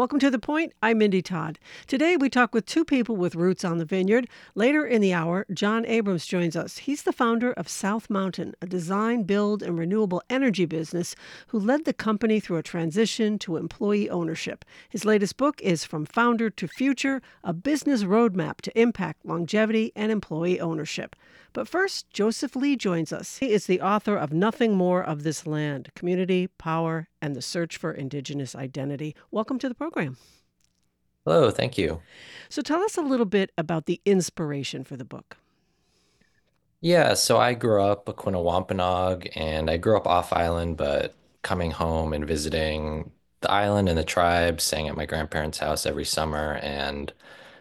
Welcome to The Point. I'm Mindy Todd. Today we talk with two people with roots on the vineyard. Later in the hour, John Abrams joins us. He's the founder of South Mountain, a design, build, and renewable energy business who led the company through a transition to employee ownership. His latest book is From Founder to Future, a business roadmap to impact longevity and employee ownership. But first, Joseph Lee joins us. He is the author of Nothing More of This Land, Community, Power, and the Search for Indigenous Identity. Welcome to the program. Hello, thank you. So tell us a little bit about the inspiration for the book. Yeah, so I grew up a Wampanoag and I grew up off island, but coming home and visiting the island and the tribe, staying at my grandparents' house every summer. And,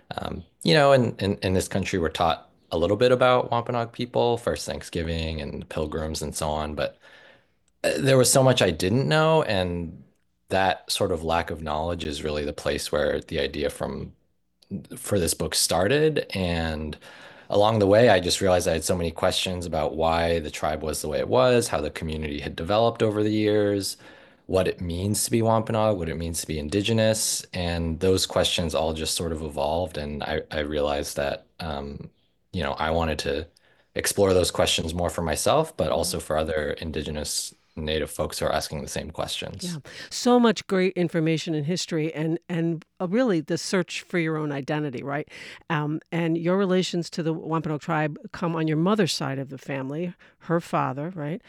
in this country, we're taught a little bit about Wampanoag people, First Thanksgiving and the Pilgrims and so on. But there was so much I didn't know. And that sort of lack of knowledge is really the place where the idea for this book started. And along the way, I just realized I had so many questions about why the tribe was the way it was, how the community had developed over the years, what it means to be Wampanoag, what it means to be indigenous. And those questions all just sort of evolved. And I realized that, I wanted to explore those questions more for myself, but also for other indigenous native folks who are asking the same Yeah, questions. so much great information in history and really the search for your own identity, right? And your relations to the Wampanoag tribe come on your mother's side of the family. Her father, right?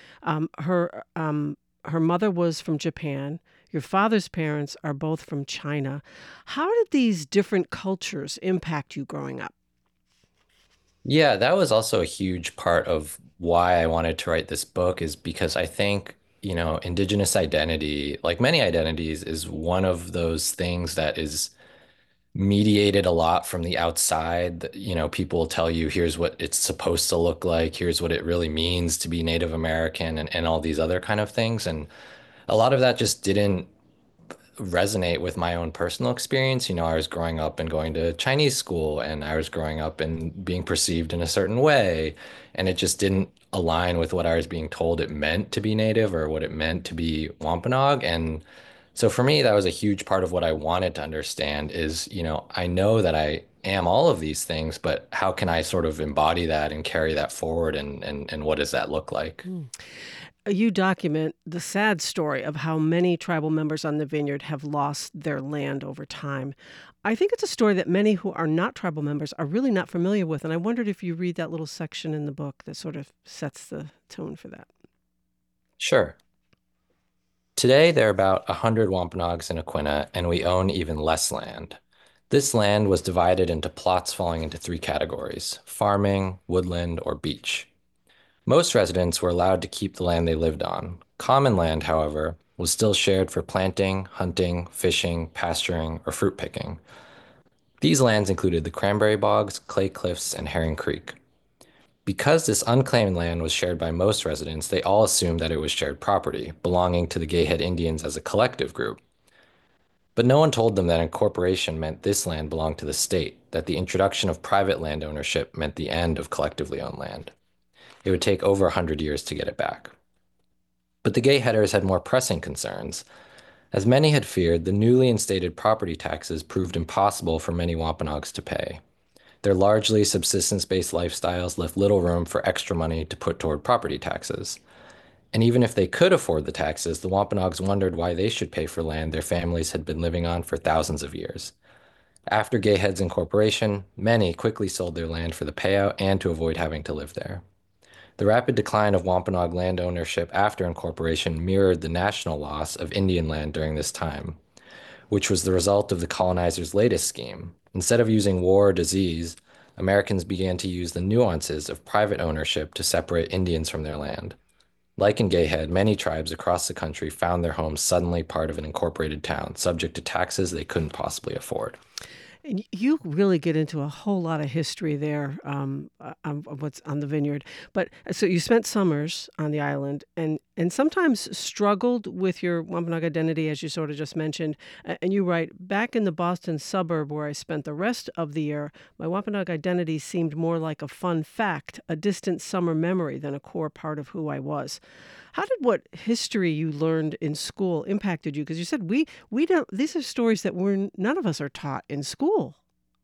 Her mother was from Japan. Your father's parents are both from China. How did these different cultures impact you growing up? Yeah, that was also a huge part of why I wanted to write this book is because I think, Indigenous identity, like many identities, is one of those things that is mediated a lot from the outside. People will tell you, here's what it's supposed to look like, here's what it really means to be Native American, and all these other kind of things. And a lot of that just didn't resonate with my own personal experience. I was growing up and going to Chinese school, and I was growing up and being perceived in a certain way, and it just didn't align with what I was being told it meant to be Native or what it meant to be Wampanoag. And so for me, that was a huge part of what I wanted to understand is, I know that I am all of these things, but how can I sort of embody that and carry that forward and what does that look like? You document the sad story of how many tribal members on the vineyard have lost their land over time. I think it's a story that many who are not tribal members are really not familiar with, and I wondered if you read that little section in the book that sort of sets the tone for that. Sure. Today, there are about 100 Wampanoags in Aquinnah, and we own even less land. This land was divided into plots falling into three categories: farming, woodland, or beach. Most residents were allowed to keep the land they lived on. Common land, however, was still shared for planting, hunting, fishing, pasturing, or fruit picking. These lands included the cranberry bogs, clay cliffs, and Herring Creek. Because this unclaimed land was shared by most residents, they all assumed that it was shared property, belonging to the Gayhead Indians as a collective group. But no one told them that incorporation meant this land belonged to the state, that the introduction of private land ownership meant the end of collectively owned land. It would take over 100 years to get it back. But the Gayheaders had more pressing concerns. As many had feared, the newly instated property taxes proved impossible for many Wampanoags to pay. Their largely subsistence-based lifestyles left little room for extra money to put toward property taxes. And even if they could afford the taxes, the Wampanoags wondered why they should pay for land their families had been living on for thousands of years. After Gayhead's incorporation, many quickly sold their land for the payout and to avoid having to live there. The rapid decline of Wampanoag land ownership after incorporation mirrored the national loss of Indian land during this time, which was the result of the colonizers' latest scheme. Instead of using war or disease, Americans began to use the nuances of private ownership to separate Indians from their land. Like in Gayhead, many tribes across the country found their homes suddenly part of an incorporated town, subject to taxes they couldn't possibly afford. And you really get into a whole lot of history there on what's on the vineyard. But so you spent summers on the island and sometimes struggled with your Wampanoag identity, as you sort of just mentioned. And you write, back in the Boston suburb where I spent the rest of the year, my Wampanoag identity seemed more like a fun fact, a distant summer memory than a core part of who I was. How did what history you learned in school impacted you? Because you said we don't. These are stories that we're none of us are taught in school.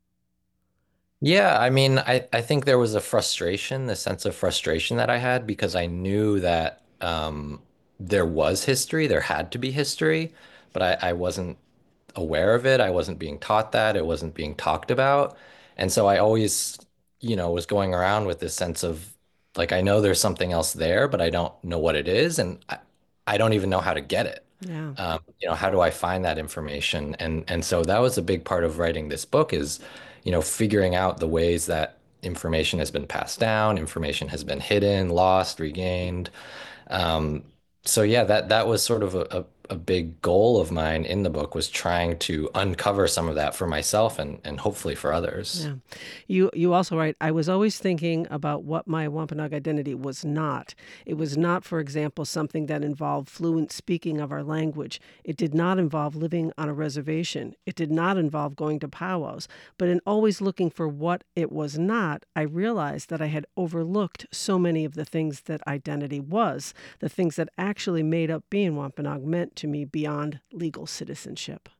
Yeah, I mean, I think there was a frustration, the sense of frustration that I had because I knew that there was history, there had to be history, but I wasn't aware of it. I wasn't being taught that. It wasn't being talked about. And so I always, was going around with this sense of like, I know there's something else there, but I don't know what it is. And I don't even know how to get it. Yeah. How do I find that information? And so that was a big part of writing this book is, figuring out the ways that information has been passed down, information has been hidden, lost, regained. Um, so yeah, that was sort of a big goal of mine in the book was trying to uncover some of that for myself and hopefully for others. Yeah. You also write, I was always thinking about what my Wampanoag identity was not. It was not, for example, something that involved fluent speaking of our language. It did not involve living on a reservation. It did not involve going to powwows. But in always looking for what it was not, I realized that I had overlooked so many of the things that identity was, the things that actually made up being Wampanoag meant to me beyond legal citizenship.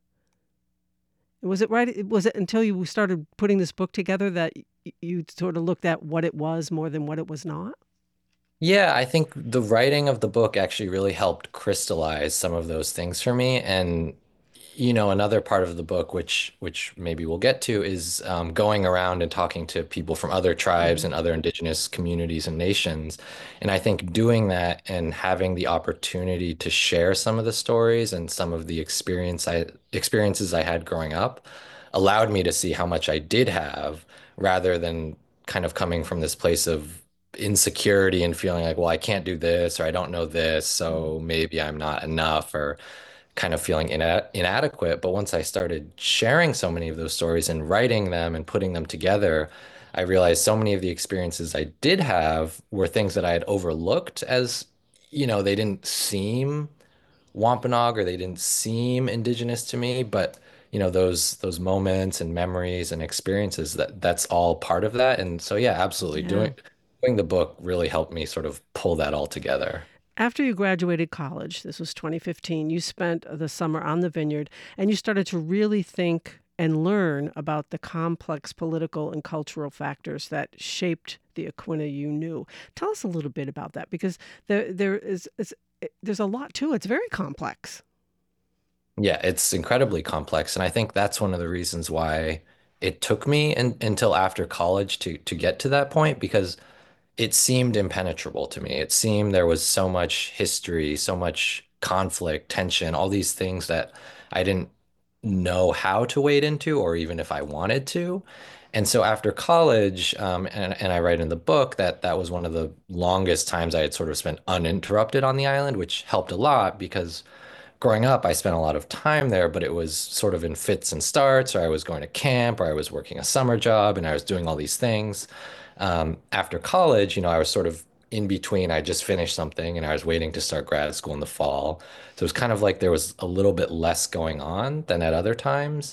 Was it right? Was it until you started putting this book together that you sort of looked at what it was more than what it was not? Yeah, I think the writing of the book actually really helped crystallize some of those things for me. And, another part of the book, which maybe we'll get to, is going around and talking to people from other tribes Hmm. and other indigenous communities and nations. And I think doing that and having the opportunity to share some of the stories and some of the experiences I had growing up allowed me to see how much I did have rather than kind of coming from this place of insecurity and feeling like, well, I can't do this or I don't know this, so maybe I'm not enough or kind of feeling inadequate. But once I started sharing so many of those stories and writing them and putting them together, I realized so many of the experiences I did have were things that I had overlooked as, they didn't seem Wampanoag or they didn't seem indigenous to me, but those moments and memories and experiences that's all part of that. And so yeah, absolutely. Yeah. Doing the book really helped me sort of pull that all together. After you graduated college, this was 2015, you spent the summer on the vineyard and you started to really think and learn about the complex political and cultural factors that shaped the Aquinnah you knew. Tell us a little bit about that because there's a lot to it. It's very complex. Yeah, it's incredibly complex, and I think that's one of the reasons why it took me until after college to get to that point because it seemed impenetrable to me. It seemed there was so much history, so much conflict, tension, all these things that I didn't know how to wade into or even if I wanted to. And so after college, and I write in the book that that was one of the longest times I had sort of spent uninterrupted on the island, which helped a lot because growing up, I spent a lot of time there, but it was sort of in fits and starts, or I was going to camp, or I was working a summer job, and I was doing all these things. After college, I was sort of in between. I just finished something and I was waiting to start grad school in the fall. So it was kind of like there was a little bit less going on than at other times.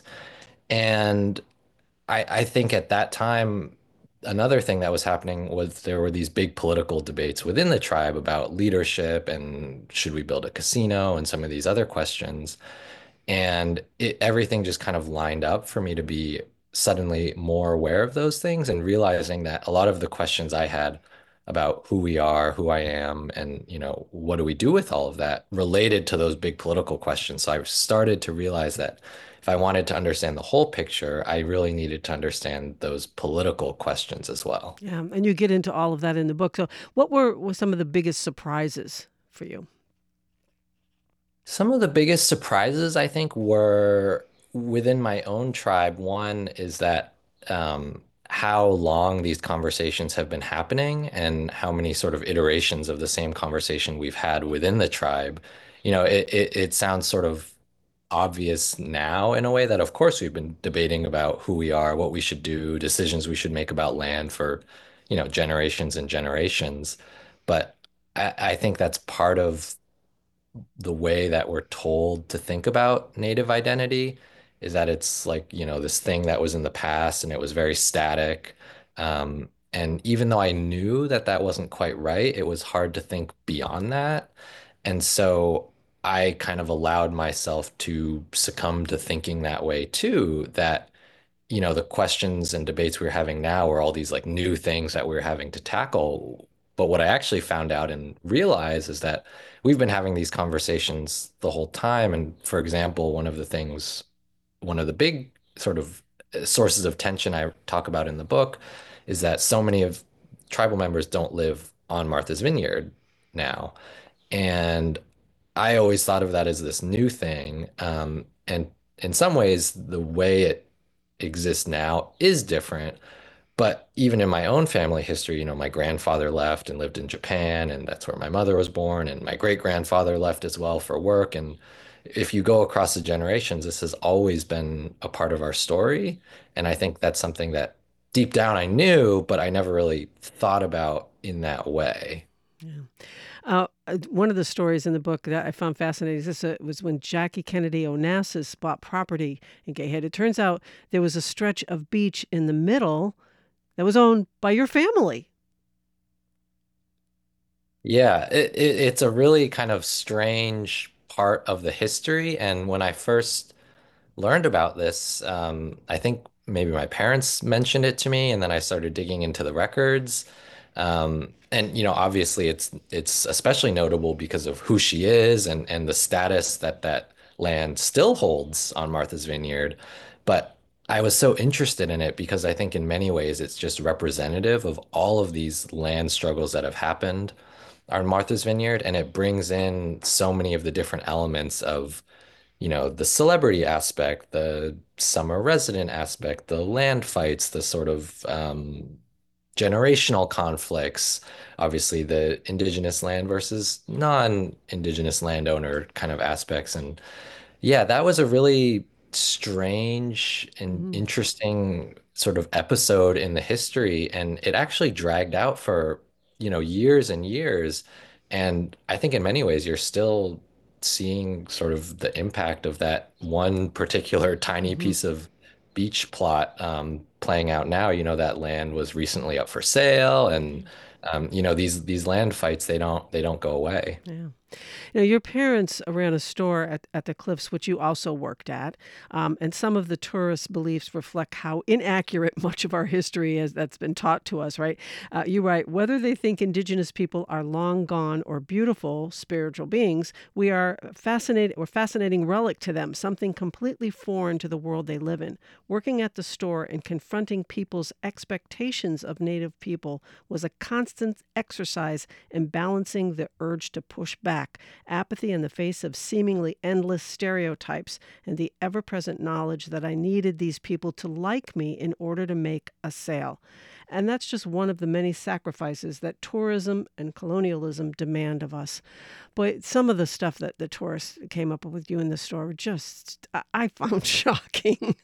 And I think at that time, another thing that was happening was there were these big political debates within the tribe about leadership and should we build a casino and some of these other questions. And everything just kind of lined up for me to be suddenly more aware of those things and realizing that a lot of the questions I had about who we are, who I am, and what do we do with all of that related to those big political questions. So I started to realize that if I wanted to understand the whole picture, I really needed to understand those political questions as well. Yeah, and you get into all of that in the book. So, what were some of the biggest surprises for you? Some of the biggest surprises, I think, were within my own tribe. One is that how long these conversations have been happening and how many sort of iterations of the same conversation we've had within the tribe. It sounds sort of obvious now in a way that, of course, we've been debating about who we are, what we should do, decisions we should make about land for, generations and generations. But I think that's part of the way that we're told to think about native identity is that it's like, this thing that was in the past and it was very static. And even though I knew that that wasn't quite right, it was hard to think beyond that. And so I kind of allowed myself to succumb to thinking that way too, that, the questions and debates we're having now are all these like new things that we're having to tackle. But what I actually found out and realized is that we've been having these conversations the whole time. And for example, one of the big sort of sources of tension I talk about in the book is that so many of tribal members don't live on Martha's Vineyard now. And I always thought of that as this new thing. And in some ways, the way it exists now is different. But even in my own family history, my grandfather left and lived in Japan, and that's where my mother was born, and my great grandfather left as well for work. And if you go across the generations, this has always been a part of our story. And I think that's something that deep down I knew, but I never really thought about in that way. Yeah. One of the stories in the book that I found fascinating is this was when Jackie Kennedy Onassis bought property in Gay Head. It turns out there was a stretch of beach in the middle that was owned by your family. Yeah, it's a really kind of strange part of the history. And when I first learned about this, I think maybe my parents mentioned it to me, and then I started digging into the records. And obviously it's especially notable because of who she is and the status that that land still holds on Martha's Vineyard. But I was so interested in it because I think in many ways it's just representative of all of these land struggles that have happened on Martha's Vineyard, and it brings in so many of the different elements of the celebrity aspect, the summer resident aspect, the land fights, the sort of generational conflicts, obviously the indigenous land versus non-indigenous landowner kind of aspects. And yeah, that was a really strange and Mm-hmm. interesting sort of episode in the history. And it actually dragged out for, years and years. And I think in many ways, you're still seeing sort of the impact of that one particular tiny Mm-hmm. piece of beach plot playing out now. That land was recently up for sale, and these land fights, they don't go away. Yeah. Your parents ran a store at the Cliffs, which you also worked at, and some of the tourist beliefs reflect how inaccurate much of our history is that's been taught to us, right? You write, whether they think indigenous people are long gone or beautiful spiritual beings, we are fascinated or fascinating relic to them, something completely foreign to the world they live in. Working at the store and confronting people's expectations of Native people was a constant exercise in balancing the urge to push back, apathy in the face of seemingly endless stereotypes, and the ever present knowledge that I needed these people to like me in order to make a sale. And that's just one of the many sacrifices that tourism and colonialism demand of us. But some of the stuff that the tourists came up with you in the store just I found shocking.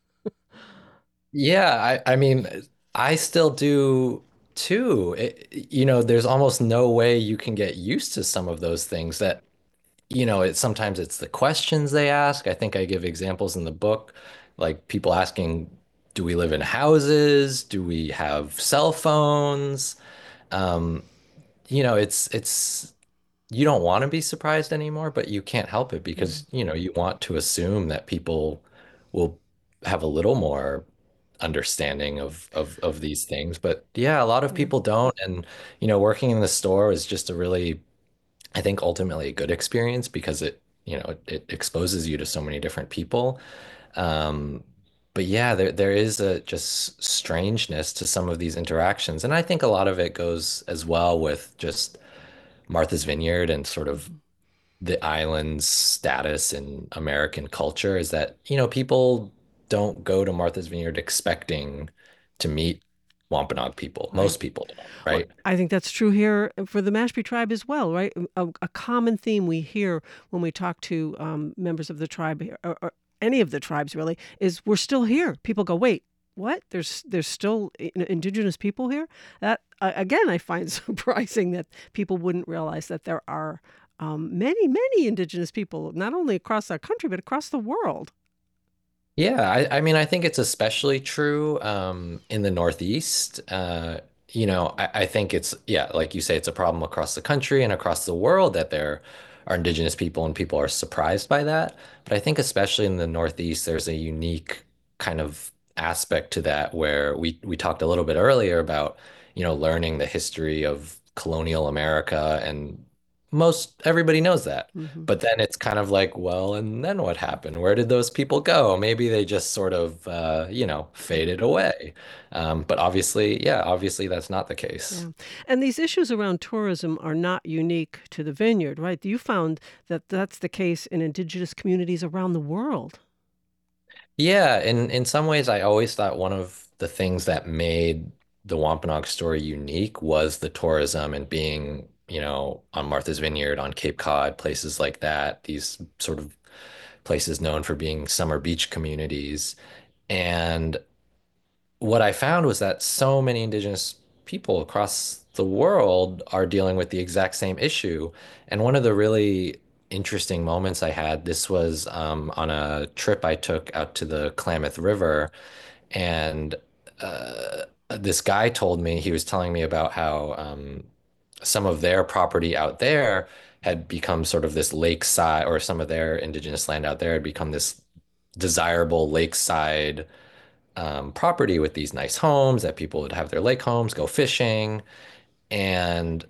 Yeah, I mean, I still do too. There's almost no way you can get used to some of those things that, sometimes it's the questions they ask. I think I give examples in the book, like people asking, do we live in houses? Do we have cell phones? Um, it's you don't want to be surprised anymore, but you can't help it Yeah, because, you want to assume that people will have a little more understanding of these things. But yeah, a lot of yeah, people don't. And, working in the store is just a really, I think ultimately a good experience because it exposes you to so many different people. Um, but yeah, there is a just strangeness to some of these interactions. And I think a lot of it goes as well with just Martha's Vineyard and sort of mhm, the island's status in American culture is that, people don't go to Martha's Vineyard expecting to meet Wampanoag people. right. Most people don't, Well, right? I think that's true here for the Mashpee tribe as well, right? A common theme we hear when we talk to members of the tribe here, or any of the tribes really, is we're still here. People go, wait, what? There's still indigenous people here? That again, I find surprising that people wouldn't realize that there are many indigenous people, not only across our country but across the world. Yeah, I mean, I think it's especially true in the Northeast. I think it's, yeah, like you say, it's a problem across the country and across the world that there are indigenous people and people are surprised by that. But I think especially in the Northeast, there's a unique kind of aspect to that where we talked a little bit earlier about, learning the history of colonial America, and most everybody knows that. Hmm. But then it's kind of like, well, and then what happened? Where did those people go? Maybe they just sort of, faded away. But obviously, yeah, obviously that's not the case. Yeah. And these issues around tourism are not unique to the vineyard, right? You found that that's the case in indigenous communities around the world. Yeah, in some ways, I always thought one of the things that made the Wampanoag story unique was the tourism and being, on Martha's Vineyard, on Cape Cod, places like that, these sort of places known for being summer beach communities. And what I found was that so many indigenous people across the world are dealing with the exact same issue. And one of the really interesting moments I had, this was on a trip I took out to the Klamath River, and this guy told me, he was telling me about how some of their property out there had become sort of this lakeside, or some of their indigenous land out there had become this desirable lakeside property with these nice homes that people would have their lake homes, go fishing. And,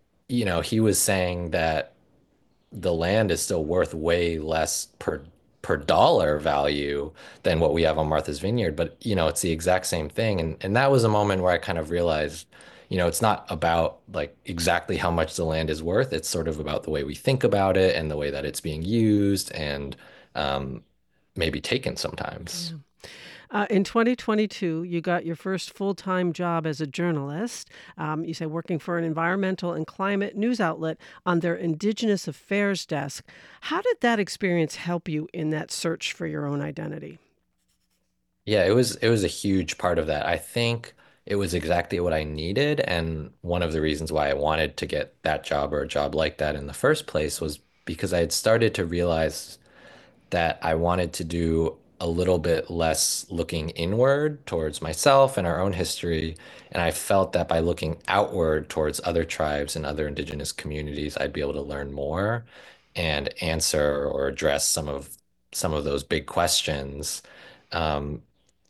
he was saying that the land is still worth way less per dollar value than what we have on Martha's Vineyard. But, it's the exact same thing. And that was a moment where I kind of realized, it's not about like exactly how much the land is worth. It's sort of about the way we think about it and the way that it's being used and um, maybe taken sometimes. Yeah. In 2022, you got your first full time job as a journalist. You say working for an environmental and climate news outlet on their Indigenous Affairs desk. How did that experience help you in that search for your own identity? Yeah, it was a huge part of that. I think it was exactly what I needed, and one of the reasons why I wanted to get that job or a job like that in the first place was because I had started to realize that I wanted to do a little bit less looking inward towards myself and our own history. And I felt that by looking outward towards other tribes and other indigenous communities, I'd be able to learn more and answer or address some of those big questions. Um,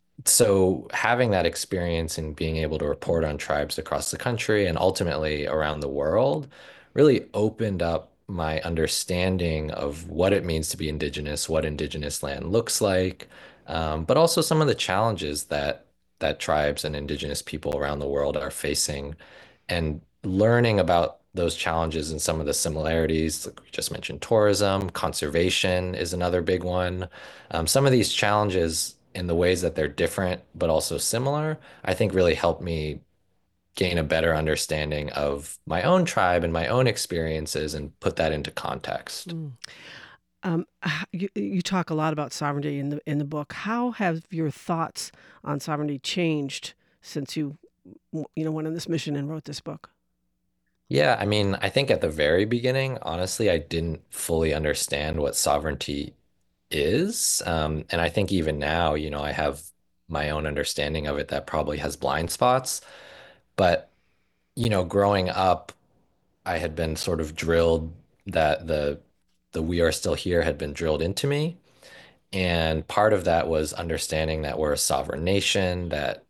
so having that experience and being able to report on tribes across the country and ultimately around the world really opened up my understanding of what it means to be indigenous, what indigenous land looks like, but also some of the challenges that tribes and indigenous people around the world are facing, and learning about those challenges and some of the similarities. Like we just mentioned, tourism, conservation is another big one. Some of these challenges in the ways that they're different but also similar, I think really helped me gain a better understanding of my own tribe and my own experiences and put that into context. Mm. You talk a lot about sovereignty in the book. How have your thoughts on sovereignty changed since you went on this mission and wrote this book? Yeah, I mean, I think at the very beginning, honestly, I didn't fully understand what sovereignty is. And I think even now, I have my own understanding of it that probably has blind spots. But, growing up, I had been sort of drilled that the "we are still here" had been drilled into me. And part of that was understanding that we're a sovereign nation, that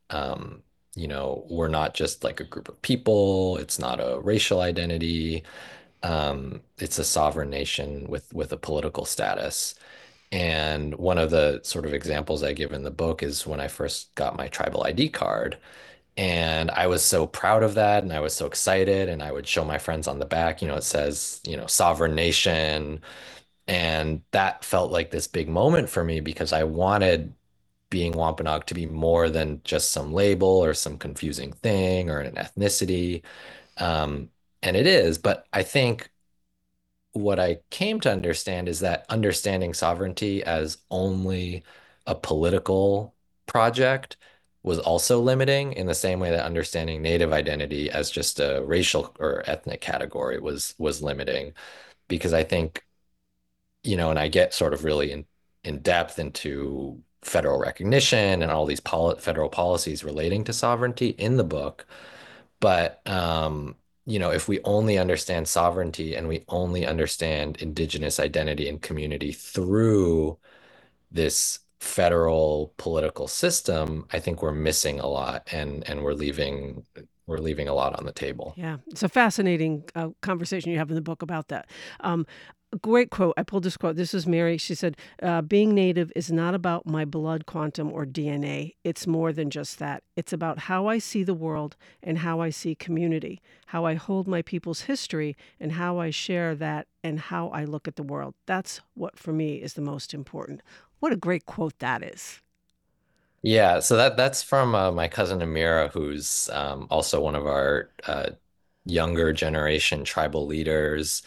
we're not just like a group of people. It's not a racial identity. It's a sovereign nation with a political status. And one of the sort of examples I give in the book is when I first got my tribal ID card. And I was so proud of that, and I was so excited, and I would show my friends on the back, it says, sovereign nation. And that felt like this big moment for me because I wanted being Wampanoag to be more than just some label or some confusing thing or an ethnicity. Um, and it is, but I think what I came to understand is that understanding sovereignty as only a political project was also limiting, in the same way that understanding native identity as just a racial or ethnic category was limiting. Because I think, and I get sort of really in depth into federal recognition and all these federal policies relating to sovereignty in the book. But if we only understand sovereignty and we only understand indigenous identity and community through this federal political system, I think we're missing a lot and we're leaving a lot on the table. Yeah, it's a fascinating conversation you have in the book about that. A great quote. I pulled this quote. This is Mary. She said, "Being Native is not about my blood quantum or DNA. It's more than just that. It's about how I see the world and how I see community, how I hold my people's history and how I share that and how I look at the world. That's what for me is the most important." What a great quote that is. Yeah, so that's from my cousin Amira, who's also one of our younger generation tribal leaders.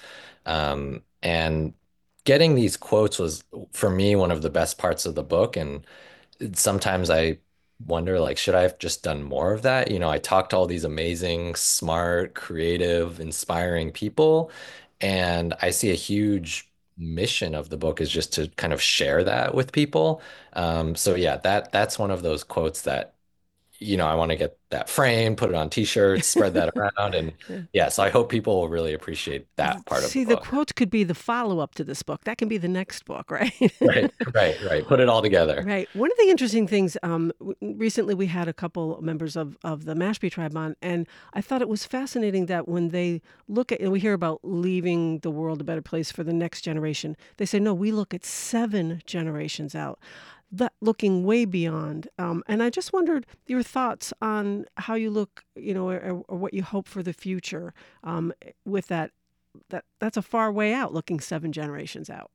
And getting these quotes was, for me, one of the best parts of the book. And sometimes I wonder, like, should I have just done more of that? I talked to all these amazing, smart, creative, inspiring people, and I see a huge mission of the book is just to kind of share that with people. So yeah, that's one of those quotes that I want to get that framed, put it on t-shirts, spread that around. And yeah, so I hope people will really appreciate that part of the See, the book. quote could be the follow up to this book. That can be the next book, right? Right, right, right. Put it all together. Right. One of the interesting things, recently we had a couple members of the Mashpee tribe on, and I thought it was fascinating that when they look at, and we hear about leaving the world a better place for the next generation, they say, no, we look at 7 generations out, that looking way beyond. And I just wondered your thoughts on how you look, or what you hope for the future with that. That's a far way out, looking 7 generations out.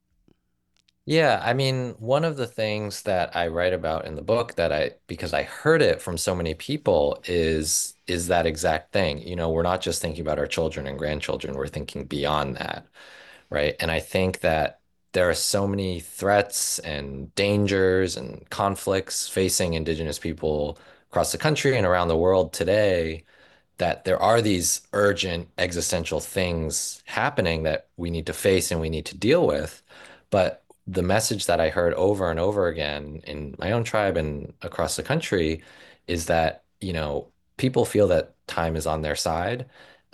Yeah, I mean, one of the things that I write about in the book that because I heard it from so many people is that exact thing. We're not just thinking about our children and grandchildren, we're thinking beyond that, right? And I think that there are so many threats and dangers and conflicts facing Indigenous people across the country and around the world today, that there are these urgent existential things happening that we need to face and we need to deal with. But the message that I heard over and over again in my own tribe and across the country is that, people feel that time is on their side,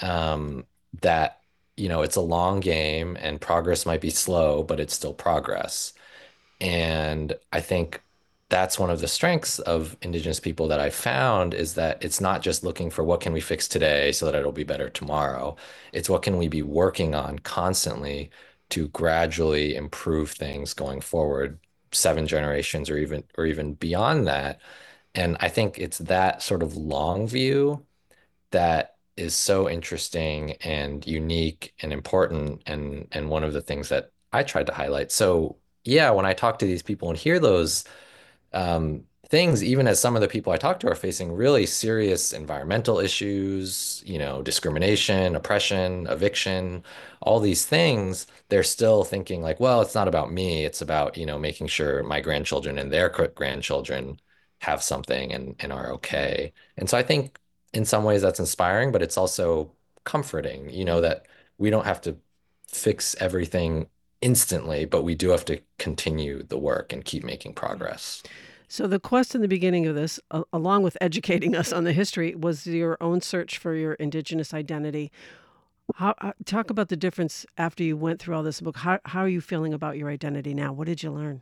that, it's a long game and progress might be slow, but it's still progress. And I think that's one of the strengths of Indigenous people that I found is that it's not just looking for what can we fix today so that it'll be better tomorrow. It's what can we be working on constantly to gradually improve things going forward, 7 generations or even beyond that. And I think it's that sort of long view that is so interesting and unique and important and one of the things that I tried to highlight. So yeah, when I talk to these people and hear those things, even as some of the people I talk to are facing really serious environmental issues, discrimination, oppression, eviction, all these things, they're still thinking like, well, it's not about me. It's about, making sure my grandchildren and their grandchildren have something and are okay. And so I think in some ways that's inspiring, but it's also comforting, that we don't have to fix everything instantly, but we do have to continue the work and keep making progress. So the quest in the beginning of this, along with educating us on the history, was your own search for your Indigenous identity. Talk about the difference after you went through all this book. How are you feeling about your identity now? What did you learn?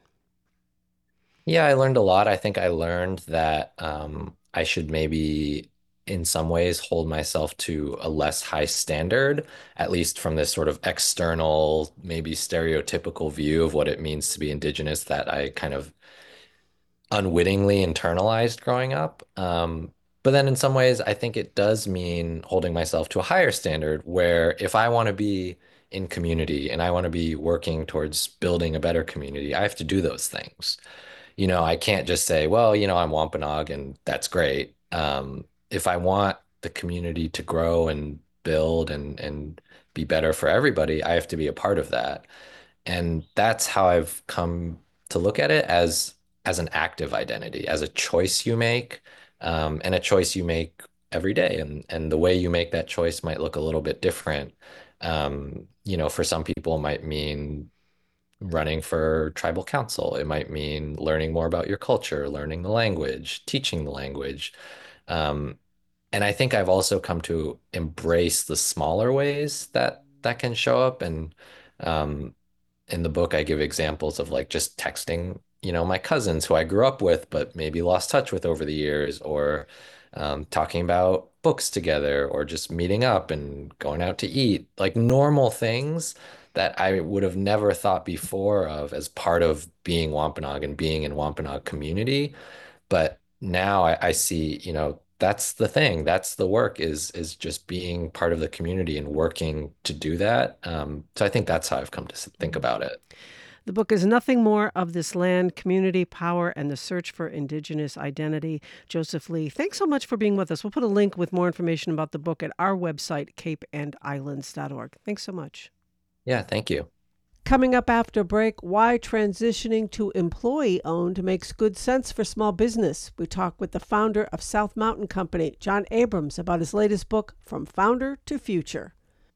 Yeah, I learned a lot. I think I learned that I should maybe, in some ways, hold myself to a less high standard, at least from this sort of external, maybe stereotypical view of what it means to be Indigenous that I kind of unwittingly internalized growing up. But then in some ways, I think it does mean holding myself to a higher standard where if I want to be in community and I want to be working towards building a better community, I have to do those things. I can't just say, well, I'm Wampanoag and that's great. If I want the community to grow and build and be better for everybody, I have to be a part of that. And that's how I've come to look at it as an active identity, as a choice you make, and a choice you make every day. And the way you make that choice might look a little bit different. For some people, it might mean running for tribal council. It might mean learning more about your culture, learning the language, teaching the language. Um, And I think I've also come to embrace the smaller ways that that can show up. And um, in the book, I give examples of like just texting, my cousins who I grew up with, but maybe lost touch with over the years, or talking about books together, or just meeting up and going out to eat, like normal things that I would have never thought before of as part of being Wampanoag and being in Wampanoag community. But now I see, that's the thing. That's the work is just being part of the community and working to do that. So I think that's how I've come to think about it. The book is Nothing More of This Land, Community, Power, and the Search for Indigenous Identity. Joseph Lee, thanks so much for being with us. We'll put a link with more information about the book at our website, capeandislands.org. Thanks so much. Yeah, thank you. Coming up after break, why transitioning to employee-owned makes good sense for small business. We talk with the founder of South Mountain Company, John Abrams, about his latest book, From Founder to Future.